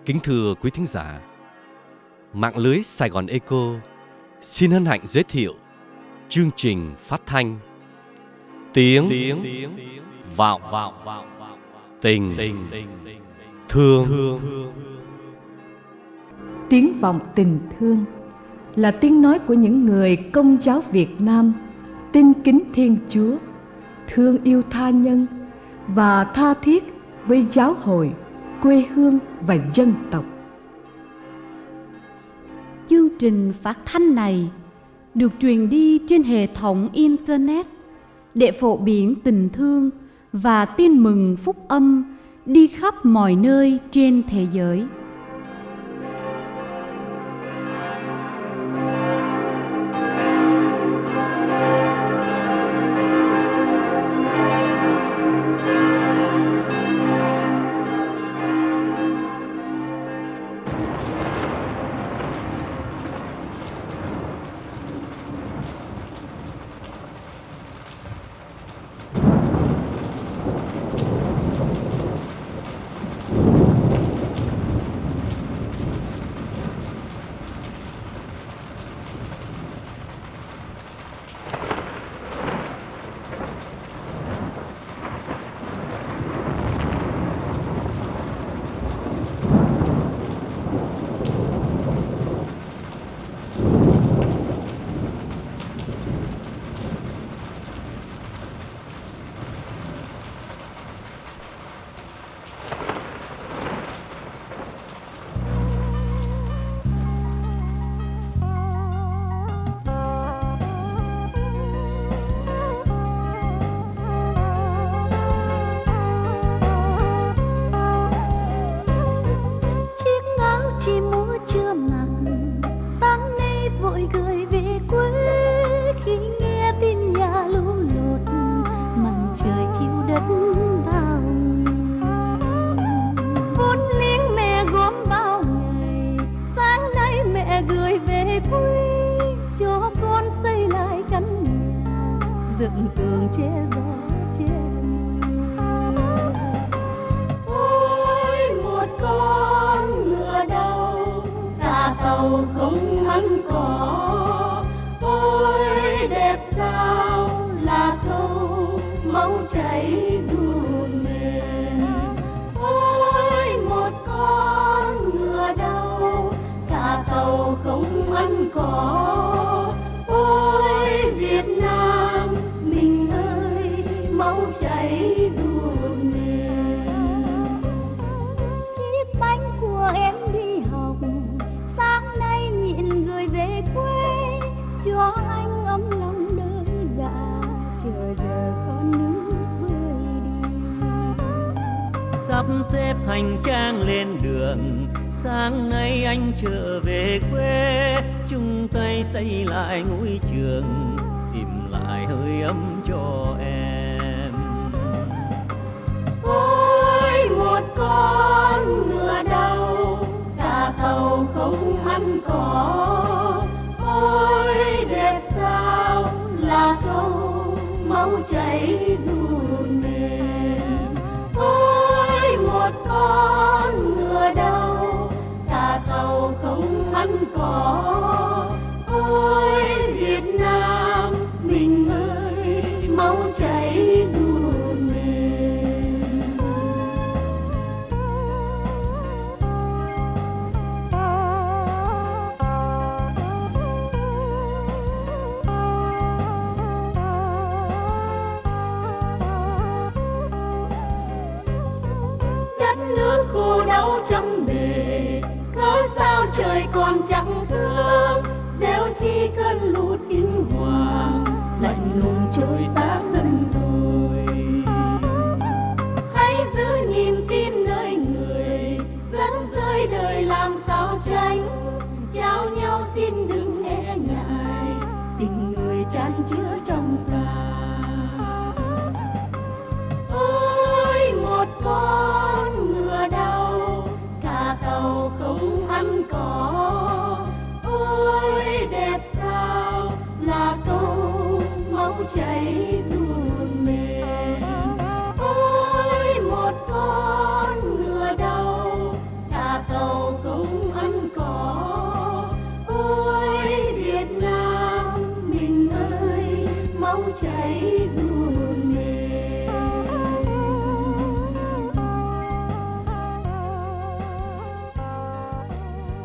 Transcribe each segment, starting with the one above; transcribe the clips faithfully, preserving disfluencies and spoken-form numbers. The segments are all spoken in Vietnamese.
Kính thưa quý thính giả, mạng lưới Sài Gòn Echo xin hân hạnh giới thiệu chương trình phát thanh Tiếng, tiếng Vọng Tình, tình Thương. Tiếng vọng tình thương là tiếng nói của những người Công giáo Việt Nam tin kính Thiên Chúa, thương yêu tha nhân và tha thiết với giáo hội, quê hương và dân tộc. Chương trình phát thanh này được truyền đi trên hệ thống Internet để phổ biến tình thương và tin mừng phúc âm đi khắp mọi nơi trên thế giới. dựng tường che gió che ôi một con ngựa đầu cả tàu không ăn cỏ, ôi đẹp sao là câu máu chảy ruộng mềm. Ôi một con ngựa đầu cả tàu không ăn cỏ, ôi Việt Nam mình ơi máu chảy ruộng mềm. Chiếc bánh của em đi học sáng nay nhịn gửi về quê cho anh ấm lòng đơn dạ, chờ giờ con nước vơi đi. Sắp xếp hành trang lên đường, sáng nay anh trở về quê, chung tay xây lại ngôi trường, tìm lại hơi ấm cho em. Ôi một con ngựa đầu cả tàu không ăn cỏ, ôi đẹp sao là câu máu chảy ruộng mềm. Ôi một con ngựa đầu cả tàu không ăn cỏ, ôi Việt Nam mình ơi máu chảy ruộng mềm. Đất nước khô đau trăm bề, cớ sao trời còn chẳng thương, gieo chi cơn lụt kinh hoàng, lạnh lùng trôi xa dân tôi. Hãy giữ niềm tin nơi người, dẫn rơi đời làm sao tránh, trao nhau xin đừng e ngại, tình người chan chứa trong ta. Ôi một con ngựa đầu cả tàu không ăn cỏ, ôi đẹp sao là câu máu chảy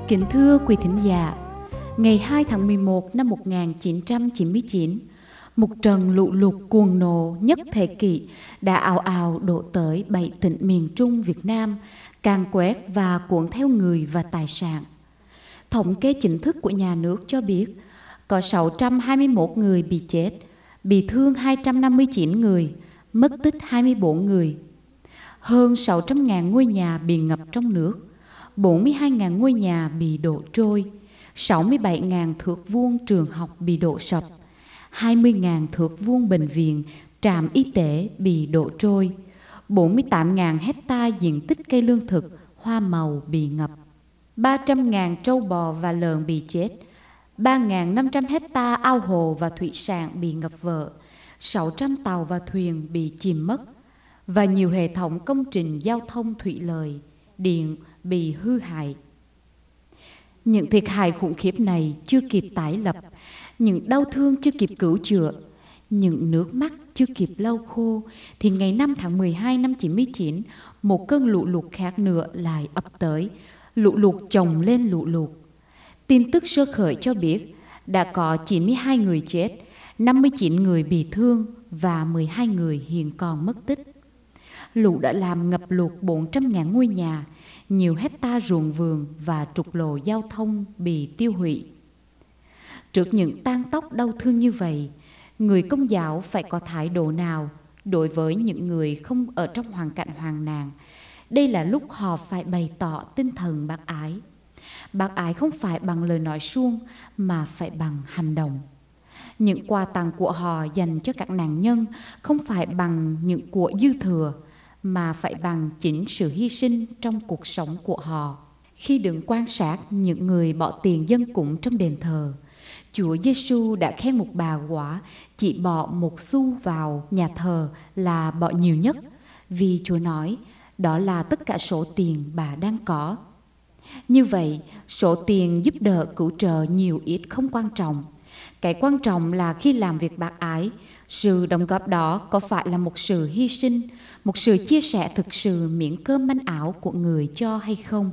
Kính thưa quý thính giả, ngày hai tháng mười một năm một nghìn chín trăm chín mươi chín, một trận lũ lụt cuồng nộ nhất thế kỷ đã ào ào đổ tới bảy tỉnh miền Trung Việt Nam, càn quét và cuốn theo người và tài sản. Thống kê chính thức của nhà nước cho biết có sáu trăm hai mươi mốt người bị chết, bị thương hai trăm năm mươi chín người, mất tích hai mươi bốn người. Hơn sáu trăm nghìn ngôi nhà bị ngập trong nước, bốn mươi hai nghìn ngôi nhà bị đổ trôi, sáu mươi bảy nghìn thước vuông trường học bị đổ sập, hai mươi nghìn thước vuông bệnh viện, trạm y tế bị đổ trôi, bốn mươi tám nghìn hecta diện tích cây lương thực, hoa màu bị ngập, ba trăm nghìn trâu bò và lợn bị chết, ba nghìn năm trăm hecta ao hồ và thủy sản bị ngập vỡ, sáu trăm tàu và thuyền bị chìm mất, và nhiều hệ thống công trình giao thông thủy lợi, điện bị hư hại. Những thiệt hại khủng khiếp này chưa kịp tái lập, những đau thương chưa kịp cứu chữa, những nước mắt chưa kịp lau khô, thì ngày năm tháng mười hai năm chín mươi chín, một cơn lũ lụt khác nữa lại ập tới, lũ lụt chồng lên lũ lụt. Tin tức sơ khởi cho biết đã có chín mươi hai người chết, năm mươi chín người bị thương và mười hai người hiện còn mất tích. Lũ đã làm ngập lụt bốn trăm nghìn ngôi nhà, nhiều hecta ruộng vườn và trục lộ giao thông bị tiêu hủy. Trước những tang tóc đau thương như vậy, người Công giáo phải có thái độ nào đối với những người không ở trong hoàn cảnh hoạn nạn? Đây là lúc họ phải bày tỏ tinh thần bác ái. Bác ái không phải bằng lời nói suông mà phải bằng hành động. Những quà tặng của họ dành cho các nạn nhân không phải bằng những của dư thừa, mà phải bằng chính sự hy sinh trong cuộc sống của họ. Khi đứng quan sát những người bỏ tiền dâng cúng trong đền thờ, Chúa Giêsu đã khen một bà quả chỉ bỏ một xu vào nhà thờ là bỏ nhiều nhất, vì Chúa nói đó là tất cả số tiền bà đang có. Như vậy, số tiền giúp đỡ cứu trợ nhiều ít không quan trọng. Cái quan trọng là khi làm việc bác ái, sự đóng góp đó có phải là một sự hy sinh, một sự chia sẻ thực sự miếng cơm manh áo của người cho hay không?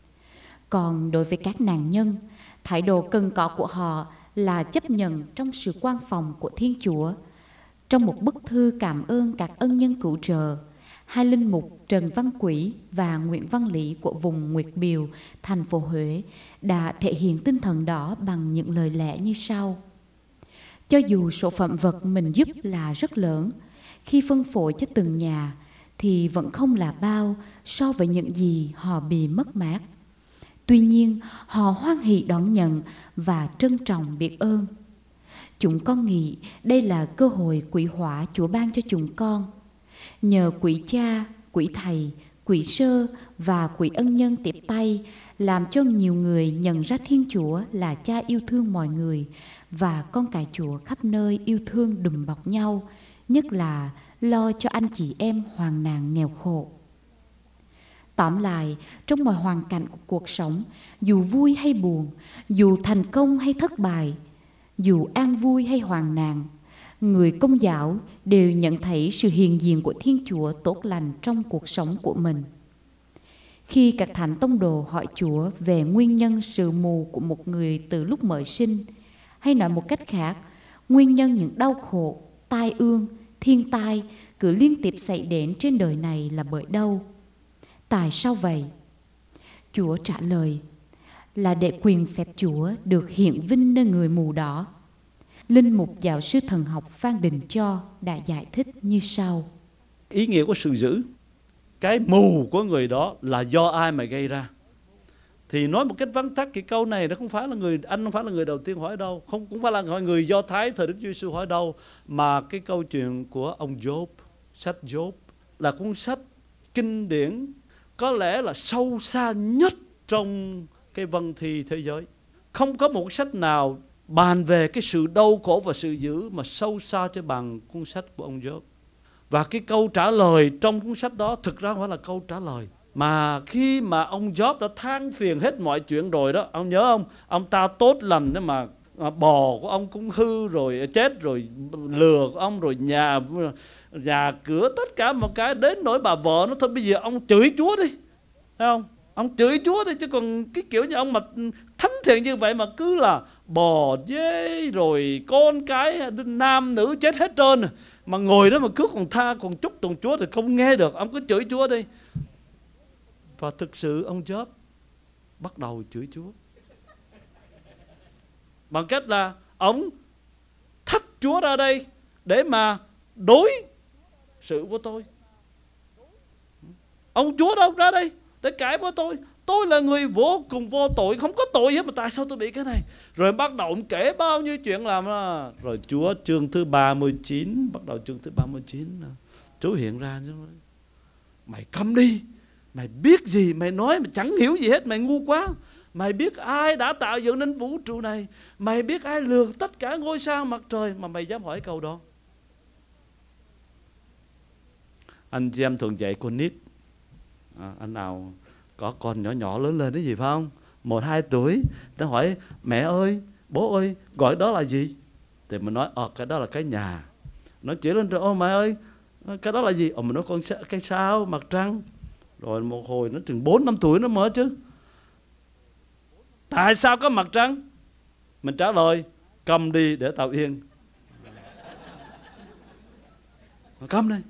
Còn đối với các nạn nhân, thái độ cần có của họ là chấp nhận trong sự quan phòng của Thiên Chúa. Trong một bức thư cảm ơn các ân nhân cứu trợ, hai linh mục Trần Văn Quý và Nguyễn Văn Lý của vùng Nguyệt Biều, thành phố Huế đã thể hiện tinh thần đó bằng những lời lẽ như sau. Cho dù số phẩm vật mình giúp là rất lớn, khi phân phối cho từng nhà thì vẫn không là bao so với những gì họ bị mất mát. Tuy nhiên, họ hoan hỷ đón nhận và trân trọng biết ơn. Chúng con nghĩ đây là cơ hội quý hóa Chúa ban cho chúng con. Nhờ quý cha, quý thầy, quý sơ và quý ân nhân tiếp tay làm cho nhiều người nhận ra Thiên Chúa là cha yêu thương mọi người và con cái Chúa khắp nơi yêu thương đùm bọc nhau, nhất là lo cho anh chị em hoạn nạn nghèo khổ. Tóm lại, trong mọi hoàn cảnh của cuộc sống, dù vui hay buồn, dù thành công hay thất bại, dù an vui hay hoạn nạn, người Công giáo đều nhận thấy sự hiện diện của Thiên Chúa tốt lành trong cuộc sống của mình. Khi các thánh tông đồ hỏi Chúa về nguyên nhân sự mù của một người từ lúc mới sinh, hay nói một cách khác, nguyên nhân những đau khổ, tai ương, thiên tai cứ liên tiếp xảy đến trên đời này là bởi đâu? Tại sao vậy? Chúa trả lời là để quyền phép Chúa được hiện vinh nơi người mù đó. Linh mục giáo sư thần học Phan Đình Cho đã giải thích như sau. Ý nghĩa của sự dữ, cái mù của người đó là do ai mà gây ra? Thì nói một cách vắn tắt, cái câu này nó không phải là người anh không phải là người đầu tiên hỏi đâu, không cũng phải là người Do Thái thời Đức Chúa Giêsu hỏi đâu, mà cái câu chuyện của ông Job, sách Job là cuốn sách kinh điển có lẽ là sâu xa nhất trong cái văn thi thế giới. Không có một sách nào bàn về cái sự đau khổ và sự dữ mà sâu xa cho bằng cuốn sách của ông Job. Và cái câu trả lời trong cuốn sách đó thực ra không phải là câu trả lời, mà khi mà ông Job đã than phiền hết mọi chuyện rồi đó, ông nhớ không? Ông ta tốt lành đó mà bò của ông cũng hư rồi, chết rồi, lừa của ông rồi, nhà nhà cửa tất cả một cái, đến nỗi bà vợ nó thôi bây giờ ông chửi Chúa đi, thấy không? Ông chửi Chúa đi, chứ còn cái kiểu như ông mà thánh thiện như vậy mà cứ là bò dê rồi con cái nam nữ chết hết trơn, mà ngồi đó mà cứ còn tha còn chúc tụng Chúa thì không nghe được. Ông cứ chửi Chúa đi. Và thực sự ông Job bắt đầu chửi Chúa bằng cách là ông thách Chúa ra đây để mà đối xử với tôi. Ông Chúa đâu ra đây để cãi với tôi? Tôi là người vô cùng vô tội, không có tội hết mà tại sao tôi bị cái này? Rồi bắt đầu ông kể bao nhiêu chuyện làm đó. Rồi Chúa chương thứ ba mươi chín, bắt đầu chương thứ ba mươi chín, Chúa hiện ra chứ. Mày câm đi, mày biết gì mày nói, mày chẳng hiểu gì hết, mày ngu quá. Mày biết ai đã tạo dựng nên vũ trụ này, mày biết ai lường tất cả ngôi sao mặt trời mà mày dám hỏi câu đó? Anh chị em thường dạy con nít, à, anh nào có con nhỏ nhỏ lớn lên cái gì phải không? Một hai tuổi, ta hỏi mẹ ơi, bố ơi, gọi đó là gì? Thì mình nói, ờ cái đó là cái nhà. Nó chỉ lên rồi, ô mẹ ơi, cái đó là gì? Ờ mình nói con cái sao, mặt trăng. Rồi một hồi nó chừng bốn năm tuổi nó mới chứ. Tại sao có mặt trăng? Mình trả lời, cầm đi để tao yên. Cầm đi.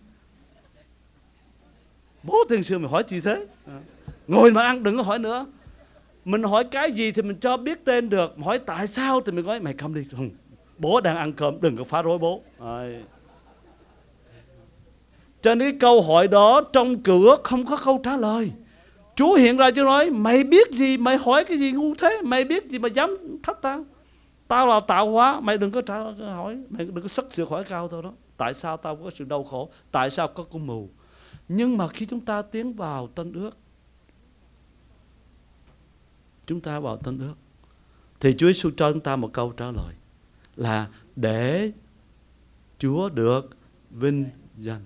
Bố tiền sư mày hỏi gì thế? À. Ngồi mà ăn đừng có hỏi nữa. Mình hỏi cái gì thì mình cho biết tên được. Hỏi tại sao thì mình nói mày cầm đi. Không. Bố đang ăn cơm, đừng có phá rối bố. Đấy. Cho nên cái câu hỏi đó trong cửa không có câu trả lời. Chúa hiện ra cho nói, mày biết gì, mày hỏi cái gì ngu thế, mày biết gì mà dám thách tao. Tao là tạo hóa, mày đừng có trả hỏi, mày đừng có sức sự hỏi cao tao đó. Tại sao tao có sự đau khổ, tại sao có con mù. Nhưng mà khi chúng ta tiến vào Tân Ước, chúng ta vào Tân Ước, thì Chúa Giêsu cho chúng ta một câu trả lời là để Chúa được vinh danh.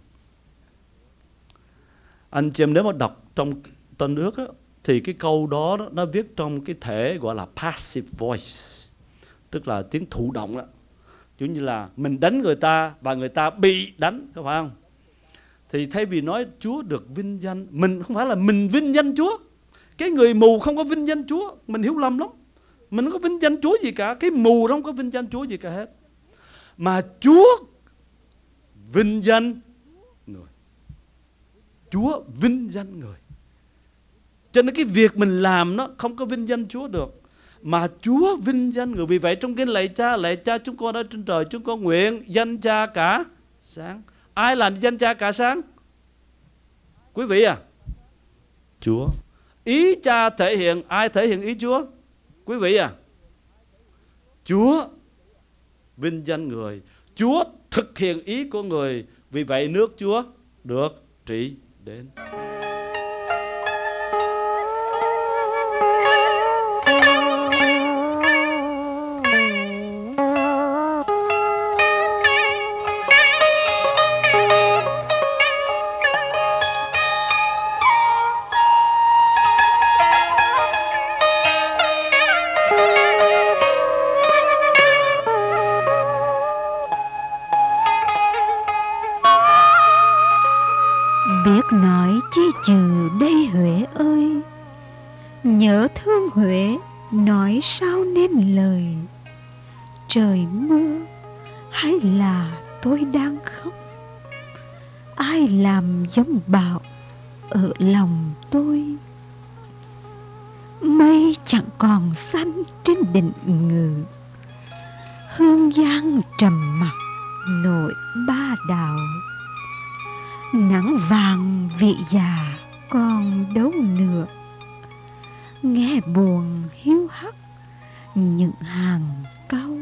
Anh chị em nếu mà đọc trong Tân Ước á, thì cái câu đó nó viết trong cái thể gọi là passive voice, tức là tiếng thụ động đó. Giống như là mình đánh người ta và người ta bị đánh, có phải không? Thì thay vì nói Chúa được vinh danh, mình không phải là mình vinh danh Chúa. Cái người mù không có vinh danh Chúa, mình hiểu lầm lắm. Mình không có vinh danh Chúa gì cả. Cái mù nó không có vinh danh Chúa gì cả hết. Mà Chúa vinh danh người. Chúa vinh danh người. Cho nên cái việc mình làm nó không có vinh danh Chúa được, mà Chúa vinh danh người. Vì vậy trong cái lạy Cha, lạy Cha chúng con ở trên trời, chúng con nguyện danh Cha cả sáng. Ai làm danh Cha cả sáng? Quý vị à? Chúa. Ý Cha thể hiện, ai thể hiện ý Chúa? Quý vị à? Chúa vinh danh người, Chúa thực hiện ý của người. Vì vậy nước Chúa được trị đến. Biết nói chi trừ đây Huế ơi, nhớ thương Huế nói sao nên lời. Trời mưa hay là tôi đang khóc, ai làm giông bão ở lòng tôi. Mây chẳng còn xanh trên đỉnh ngự, hương giang trầm mặc nổi ba đào. Nắng vàng vị già còn đâu nữa, nghe buồn hiu hắt những hàng cau.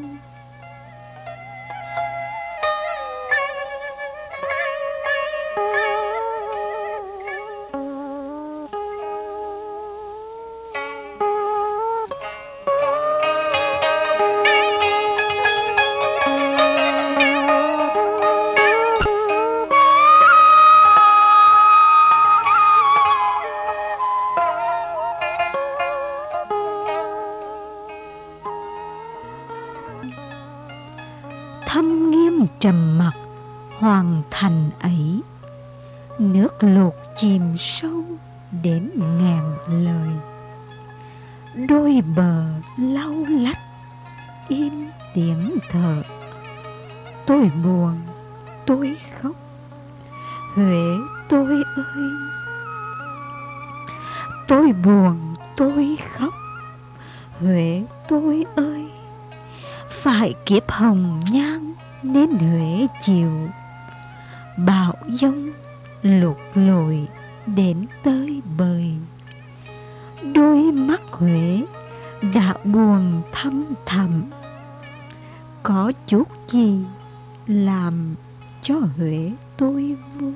Thâm nghiêm trầm mặc hoàng thành ấy, nước lụt chìm sâu đến ngàn lời. Đôi bờ lau lách im tiếng thở. Tôi buồn, tôi khóc, Huế tôi ơi. Tôi buồn, tôi khóc, Huế tôi ơi. Phải kiếp hồng nhan nên Huế chịu bão giông lụt lội đến tới bời. Đôi mắt Huế đã buồn thăm thẳm, có chút gì làm cho Huế tôi vui.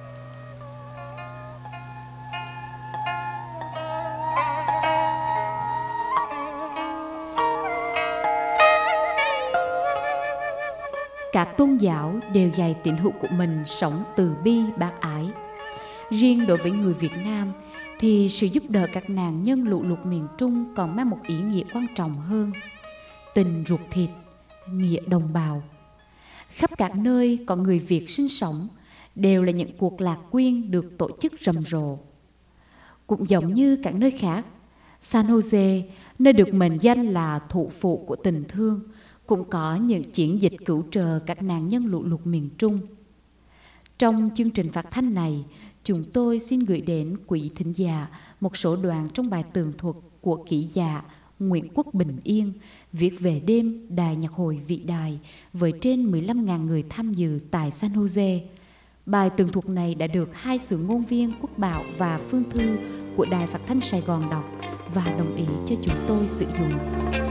Các tôn giáo đều dạy tín hữu của mình sống từ bi bác ái. Riêng đối với người Việt Nam thì sự giúp đỡ các nạn nhân lũ lụt miền Trung còn mang một ý nghĩa quan trọng hơn: tình ruột thịt, nghĩa đồng bào. Khắp các nơi có người Việt sinh sống đều là những cuộc lạc quyên được tổ chức rầm rộ. Cũng giống như các nơi khác, San Jose, nơi được mệnh danh là thủ phủ của tình thương, cũng có những chiến dịch cứu trợ các nạn nhân lũ lụt miền Trung. Trong chương trình phát thanh này, chúng tôi xin gửi đến quý thính giả một số đoạn trong bài tường thuật của ký giả Nguyễn Quốc Bình Yên viết về đêm Đài Nhạc hội vĩ đại với trên mười lăm nghìn người tham dự tại San Jose. Bài tường thuật này đã được hai sự ngôn viên Quốc Bảo và Phương Thư của Đài Phát thanh Sài Gòn đọc và đồng ý cho chúng tôi sử dụng.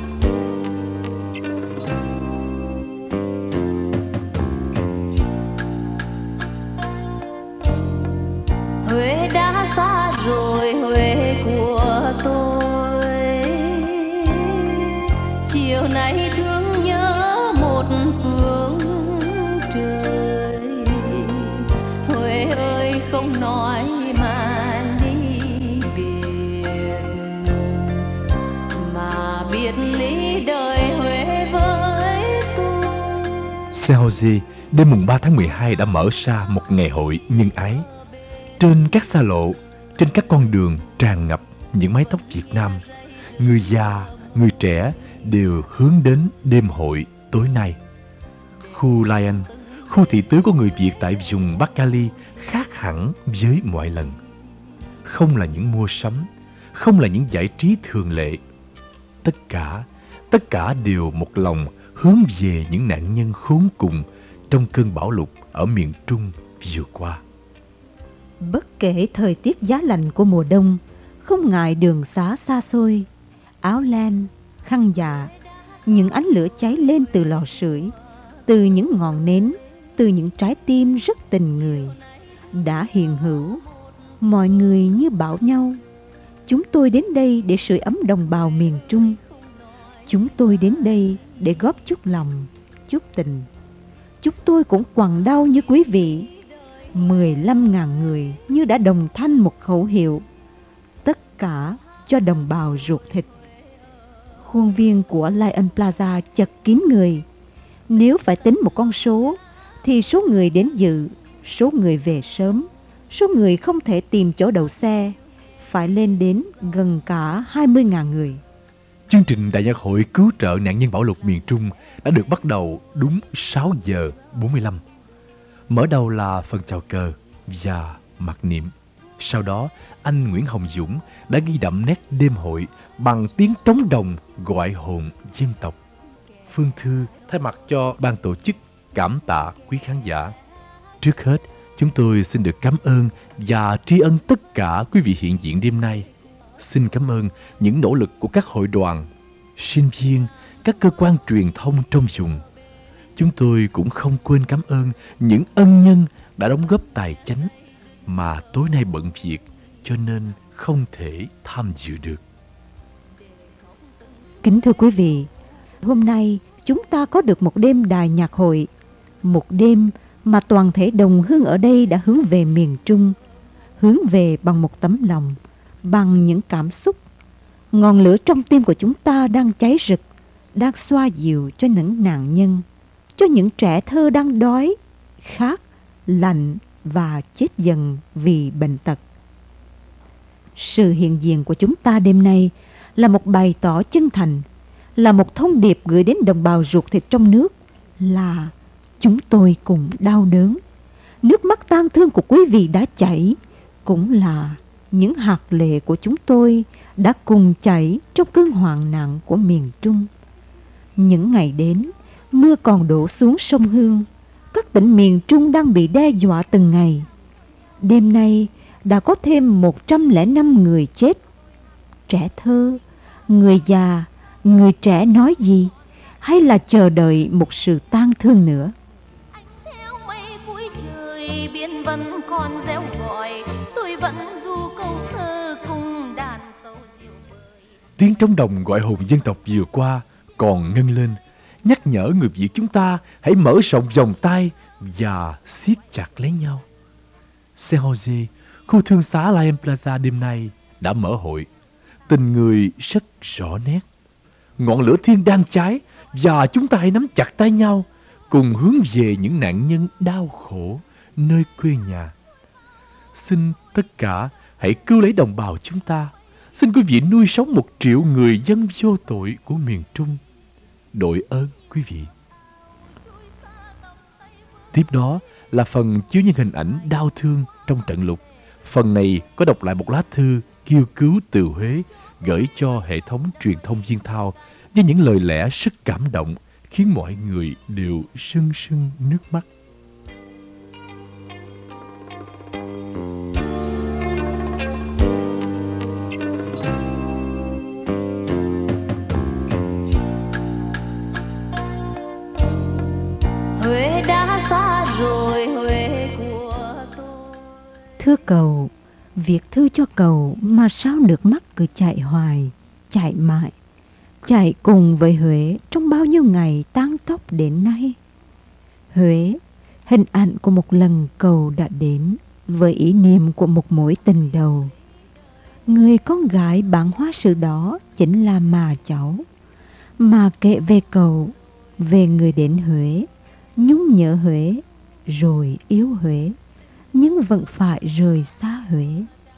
Huế đã xa rồi, Huế của tôi. Chiều nay thương nhớ một phương trời. Huế ơi không nói mà đi biệt, mà biệt ly đời Huế với tôi. San Jose đêm mùng ba tháng mười hai đã mở ra một ngày hội nhân ái. Trên các xa lộ, trên các con đường tràn ngập những mái tóc Việt Nam. Người già, người trẻ đều hướng đến đêm hội tối nay. Khu Lion, khu thị tứ của người Việt tại vùng Bắc Cali khác hẳn với mọi lần. Không là những mua sắm, không là những giải trí thường lệ. Tất cả, tất cả đều một lòng hướng về những nạn nhân khốn cùng trong cơn bão lụt ở miền Trung vừa qua. Bất kể thời tiết giá lạnh của mùa đông, không ngại đường xá xa xôi, áo len, khăn dạ, những ánh lửa cháy lên từ lò sưởi, từ những ngọn nến, từ những trái tim rất tình người, đã hiện hữu, mọi người như bảo nhau. Chúng tôi đến đây để sưởi ấm đồng bào miền Trung. Chúng tôi đến đây để góp chút lòng, chút tình. Chúng tôi cũng quặn đau như quý vị. Mười lăm ngàn người như đã đồng thanh một khẩu hiệu: tất cả cho đồng bào ruột thịt. Khuôn viên của Lion Plaza chật kín người. Nếu phải tính một con số, thì số người đến dự, số người về sớm, số người không thể tìm chỗ đậu xe phải lên đến gần cả hai mươi ngàn người. Chương trình Đại nhạc hội cứu trợ nạn nhân bão lụt miền Trung đã được bắt đầu đúng sáu giờ bốn mươi lăm. Mở đầu là phần chào cờ và mặc niệm. Sau đó, anh Nguyễn Hồng Dũng đã ghi đậm nét đêm hội bằng tiếng trống đồng gọi hồn dân tộc. Phương Thư thay mặt cho ban tổ chức cảm tạ quý khán giả. Trước hết, chúng tôi xin được cảm ơn và tri ân tất cả quý vị hiện diện đêm nay. Xin cảm ơn những nỗ lực của các hội đoàn, sinh viên, các cơ quan truyền thông trong vùng. Chúng tôi cũng không quên cảm ơn những ân nhân đã đóng góp tài chánh mà tối nay bận việc cho nên không thể tham dự được. Kính thưa quý vị, hôm nay chúng ta có được một đêm đài nhạc hội, một đêm mà toàn thể đồng hương ở đây đã hướng về miền Trung, hướng về bằng một tấm lòng, bằng những cảm xúc. Ngọn lửa trong tim của chúng ta đang cháy rực, đang xoa dịu cho những nạn nhân, cho những trẻ thơ đang đói, khát, lạnh và chết dần vì bệnh tật. Sự hiện diện của chúng ta đêm nay là một bày tỏ chân thành, là một thông điệp gửi đến đồng bào ruột thịt trong nước, là chúng tôi cùng đau đớn. Nước mắt tang thương của quý vị đã chảy, cũng là những hạt lệ của chúng tôi đã cùng chảy trong cơn hoạn nạn của miền Trung. Những ngày đến, mưa còn đổ xuống sông Hương, các tỉnh miền Trung đang bị đe dọa từng ngày. Đêm nay đã có thêm một trăm lẻ năm người chết. Trẻ thơ, người già, người trẻ nói gì, hay là chờ đợi một sự tang thương nữa? Anh theo mây cuối trời, biển vẫn còn réo gọi, tôi vẫn du câu thơ cùng đàn tàu diều bời. Tiếng trống đồng gọi hồn dân tộc vừa qua còn ngân lên, nhắc nhở người Việt chúng ta hãy mở rộng vòng tay và siết chặt lấy nhau. San Jose, khu thương xá Lion Plaza đêm nay đã mở hội. Tình người rất rõ nét. Ngọn lửa thiên đang cháy và chúng ta hãy nắm chặt tay nhau, cùng hướng về những nạn nhân đau khổ nơi quê nhà. Xin tất cả hãy cứu lấy đồng bào chúng ta. Xin quý vị nuôi sống một triệu người dân vô tội của miền Trung. Đội ơn quý vị. Tiếp đó là phần chiếu những hình ảnh đau thương trong trận lụt. Phần này có đọc lại một lá thư kêu cứu từ Huế gửi cho hệ thống truyền thông Viên Thao với những lời lẽ rất cảm động, khiến mọi người đều rưng rưng nước mắt. Huế đã xa rồi, Huế của tôi. Thưa cậu, viết thư cho cậu mà sao nước mắt cứ chạy hoài, chạy mãi, chạy cùng với Huế trong bao nhiêu ngày tang tóc đến nay. Huế, hình ảnh của một lần cậu đã đến với ý niệm của một mối tình đầu. Người con gái bán hoa sứ đó chính là mà cháu, mà kể về cậu, về người đến Huế, nhung nhớ Huế, rồi yêu Huế, nhưng vẫn phải rời xa Huế.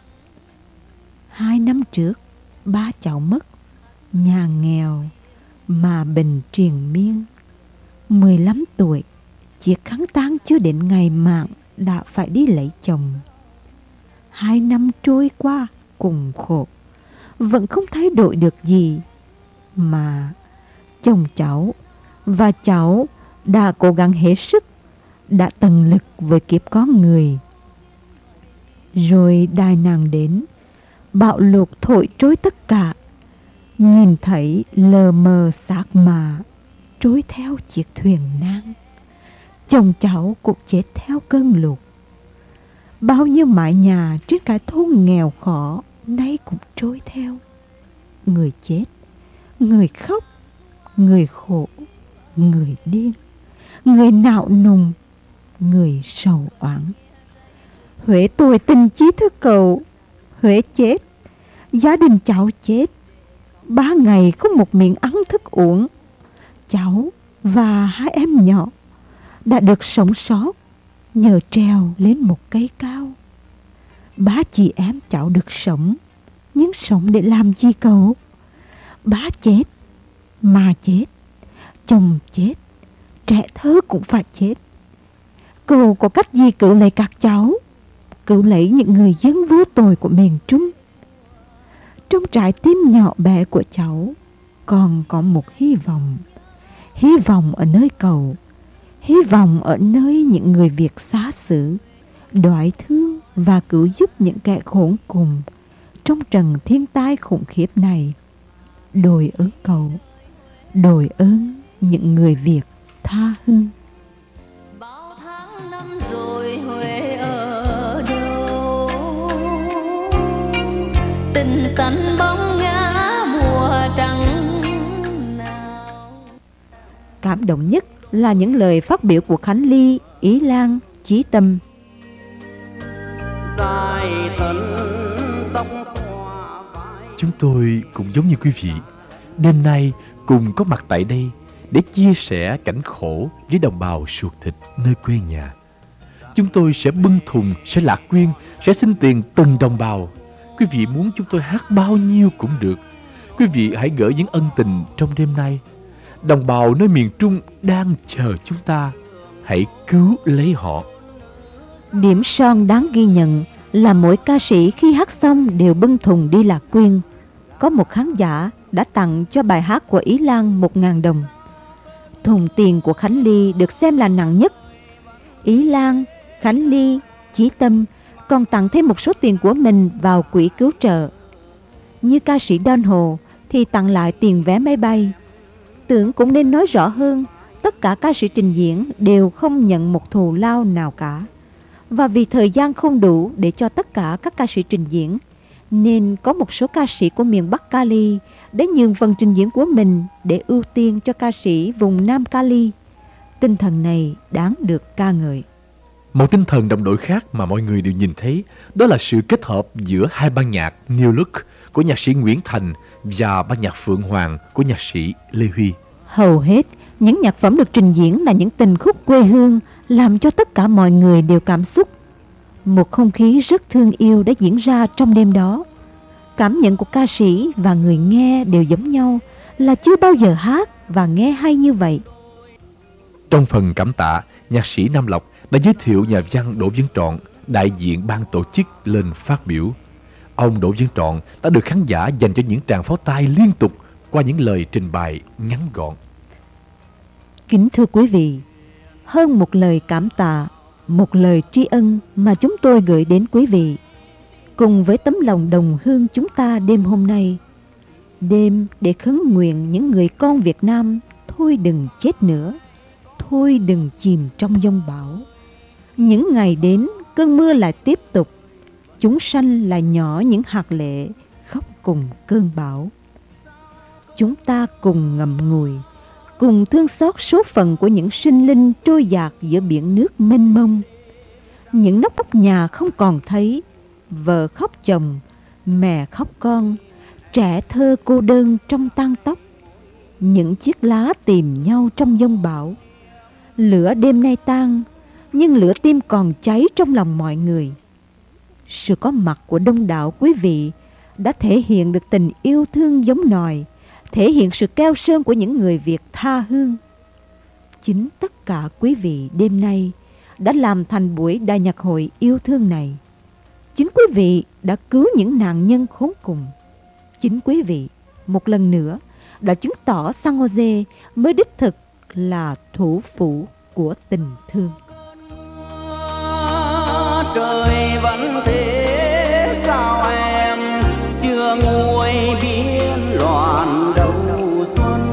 Hai năm trước, ba cháu mất, nhà nghèo mà bệnh triền miên. Mười lăm tuổi, chiếc khăn tang chưa đến ngày mạng đã phải đi lấy chồng. Hai năm trôi qua cùng khổ, vẫn không thay đổi được gì, mà chồng cháu và cháu đã cố gắng hết sức, đã tận lực với kiếp con người. Rồi đại nạn đến, bão lụt thổi trôi tất cả, nhìn thấy lờ mờ xác mạ trôi theo chiếc thuyền nan. Chồng cháu cũng chết theo cơn lụt. Bao nhiêu mái nhà trên cái thôn nghèo khó nay cũng trôi theo. Người chết, người khóc, người khổ, người điên, người nạo nùng, người sầu oán. Huế tôi tình chí thưa cậu, Huế chết, gia đình cháu chết. Ba ngày không một miếng ăn thức uống. Cháu và hai em nhỏ đã được sống sót nhờ trèo lên một cây cao. Ba chị em cháu được sống, nhưng sống để làm gì cậu? Ba chết, mà chết, chồng chết, trẻ thơ cũng phải chết. Cậu có cách gì cứu lấy các cháu, cứu lấy những người dân vô tội của miền Trung? Trong trái tim nhỏ bé của cháu còn có một hy vọng. Hy vọng ở nơi cậu, hy vọng ở nơi những người Việt xa xứ, đoái thương và cứu giúp những kẻ khốn cùng trong trận thiên tai khủng khiếp này. Đồi ơn cậu, đồi ơn những người Việt tha hương. Bao tháng năm rồi Huế ở đâu? Tình xanh bóng ngã mùa trắng nào. Cảm động nhất là những lời phát biểu của Khánh Ly, Ý Lan, Chí Tâm. Chúng tôi cũng giống như quý vị, đêm nay cùng có mặt tại đây để chia sẻ cảnh khổ với đồng bào ruột thịt nơi quê nhà. Chúng tôi sẽ bưng thùng, sẽ lạc quyên, sẽ xin tiền từng đồng bào. Quý vị muốn chúng tôi hát bao nhiêu cũng được. Quý vị hãy gửi những ân tình trong đêm nay. Đồng bào nơi miền Trung đang chờ chúng ta. Hãy cứu lấy họ. Điểm son đáng ghi nhận là mỗi ca sĩ khi hát xong đều bưng thùng đi Lạc Quyên. Có một khán giả đã tặng cho bài hát của Ý Lan một nghìn đồng. Thùng tiền của Khánh Ly được xem là nặng nhất. Ý Lan, Khánh Ly, Chí Tâm còn tặng thêm một số tiền của mình vào quỹ cứu trợ. Như ca sĩ Don Hồ thì tặng lại tiền vé máy bay. Tưởng cũng nên nói rõ hơn, tất cả ca sĩ trình diễn đều không nhận một thù lao nào cả. Và vì thời gian không đủ để cho tất cả các ca sĩ trình diễn, nên có một số ca sĩ của miền Bắc Cali đã nhường phần trình diễn của mình để ưu tiên cho ca sĩ vùng Nam Cali. Tinh thần này đáng được ca ngợi. Một tinh thần đồng đội khác mà mọi người đều nhìn thấy, đó là sự kết hợp giữa hai ban nhạc New Look của nhạc sĩ Nguyễn Thành và ban nhạc Phượng Hoàng của nhạc sĩ Lê Huy. Hầu hết, những nhạc phẩm được trình diễn là những tình khúc quê hương, làm cho tất cả mọi người đều cảm xúc. Một không khí rất thương yêu đã diễn ra trong đêm đó. Cảm nhận của ca sĩ và người nghe đều giống nhau, là chưa bao giờ hát và nghe hay như vậy. Trong phần cảm tạ, nhạc sĩ Nam Lộc đã giới thiệu nhà văn Đỗ Vân Trọn, đại diện ban tổ chức, lên phát biểu. Ông Đỗ Vân Trọn đã được khán giả dành cho những tràng pháo tay liên tục qua những lời trình bày ngắn gọn. Kính thưa quý vị, hơn một lời cảm tạ, một lời tri ân mà chúng tôi gửi đến quý vị, cùng với tấm lòng đồng hương chúng ta đêm hôm nay, đêm để khấn nguyện những người con Việt Nam thôi đừng chết nữa, thôi đừng chìm trong giông bão. Những ngày đến, cơn mưa lại tiếp tục, chúng sanh là nhỏ những hạt lệ khóc cùng cơn bão. Chúng ta cùng ngậm ngùi, cùng thương xót số phận của những sinh linh trôi dạt giữa biển nước mênh mông. Những nóc ấp nhà không còn thấy, vợ khóc chồng, mẹ khóc con, trẻ thơ cô đơn trong tang tóc. Những chiếc lá tìm nhau trong giông bão. Lửa đêm nay tan, nhưng lửa tim còn cháy trong lòng mọi người. Sự có mặt của đông đảo quý vị đã thể hiện được tình yêu thương giống nòi, thể hiện sự keo sơn của những người Việt tha hương. Chính tất cả quý vị đêm nay đã làm thành buổi đại nhạc hội yêu thương này. Chính quý vị đã cứu những nạn nhân khốn cùng. Chính quý vị một lần nữa đã chứng tỏ San Jose mới đích thực là thủ phủ của tình thương. Trời vẫn thế sao em chưa nguôi biên loạn đầu xuân,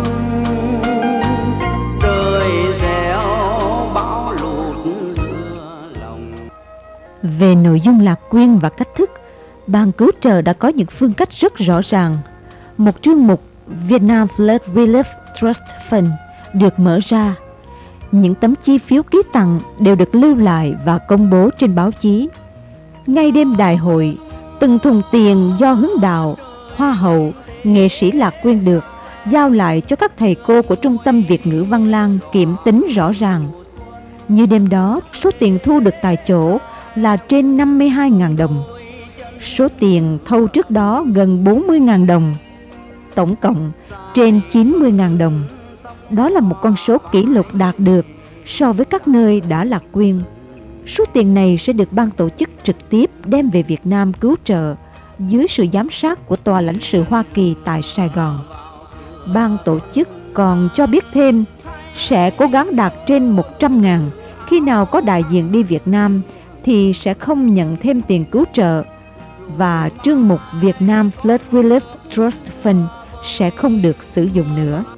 trời gieo bão lụt giữa lòng. Về nội dung Lạc Quyên và cách thức, ban cứu trợ đã có những phương cách rất rõ ràng. Một chương mục Vietnam Flood Relief Trust Fund được mở ra. Những tấm chi phiếu ký tặng đều được lưu lại và công bố trên báo chí. Ngay đêm đại hội, từng thùng tiền do hướng đạo, hoa hậu, nghệ sĩ Lạc Quyên được giao lại cho các thầy cô của Trung tâm Việt ngữ Văn Lang kiểm tính rõ ràng. Như đêm đó, số tiền thu được tại chỗ là trên năm mươi hai nghìn đồng. Số tiền thâu trước đó gần bốn mươi nghìn đồng. Tổng cộng trên chín mươi nghìn đồng. Đó là một con số kỷ lục đạt được so với các nơi đã Lạc Quyên. Số tiền này sẽ được ban tổ chức trực tiếp đem về Việt Nam cứu trợ dưới sự giám sát của Tòa lãnh sự Hoa Kỳ tại Sài Gòn. Ban tổ chức còn cho biết thêm sẽ cố gắng đạt trên một trăm ngàn. Khi nào có đại diện đi Việt Nam thì sẽ không nhận thêm tiền cứu trợ, và chương mục Vietnam Flood Relief Trust Fund sẽ không được sử dụng nữa.